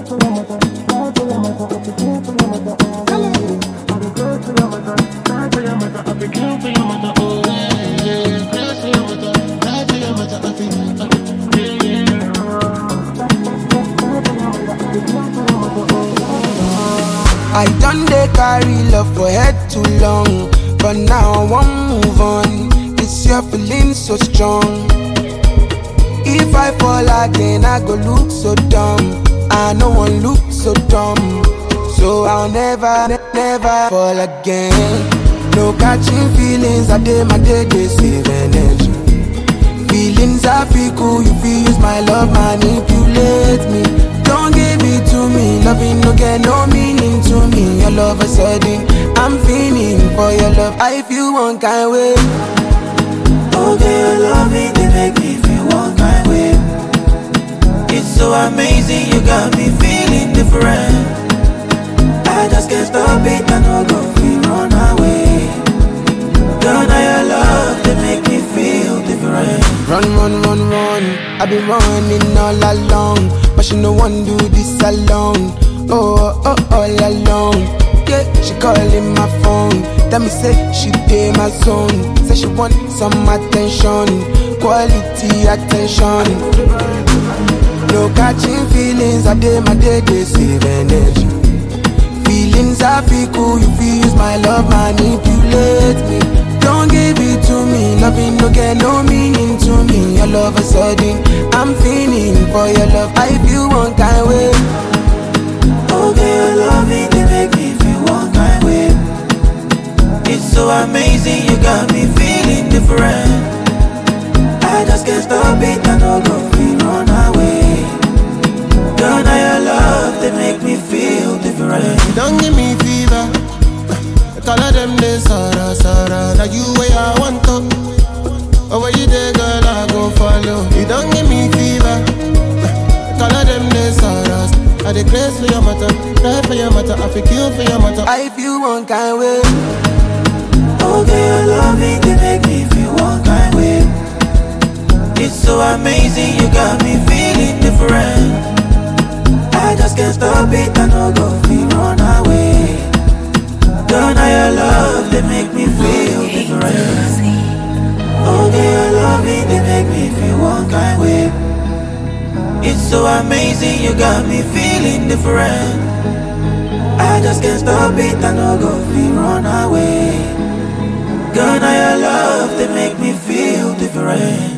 I done dey carry love for head too long, but now I won't move on. This year feeling so strong. If I fall again, I go look so dumb. I no one look so dumb, so I'll never fall again. No catching feelings, I day my day save energy. Feelings I feel cool, you feel use my love manipulate me. Don't give it to me, loving no get no meaning to me. All of a sudden, I'm feeling for your love. I feel one kind way. Okay, your loving they make me feel one kind way. It's so amazing, you got me feeling different. I just can't stop it, I no go feel run away. Girl, now your love they make me feel different. Run, I've been running all along, but she no one do this alone. Oh, all alone. Yeah, she calling my phone, tell me say she pay my zone. Say she want some attention, quality attention. No catching feelings, I day my day save energy. Feelings I feel cool, you feel use my love manipulate me. Don't give it to me, loving no get no meaning to me. All of a sudden, I'm feeling for your love. I feel one kind way. Okay, your loving they make me feel one kind way. It's so amazing, you got me feeling different. I just can't stop it, I no go feel run away. Girl, now your love they make me feel different. Don't give me fever. All of them they sorrow. Now you way I want to. Over you there, girl, I go follow. You don't give me fever. All of them they sorrow. I dey craze for your matter, die for your matter, I feel kill for your matter. I feel one kind way. Okay, your loving they make me feel one kind way. It's so amazing, you got me feeling different. I just can't stop it, I no go feel run away. Girl, now your love they make me feel different. Okay, your loving they make me feel one kind way. It's so amazing, you got me feeling different. I just can't stop it, I no go feel run away. Girl, now your love they make me feel different.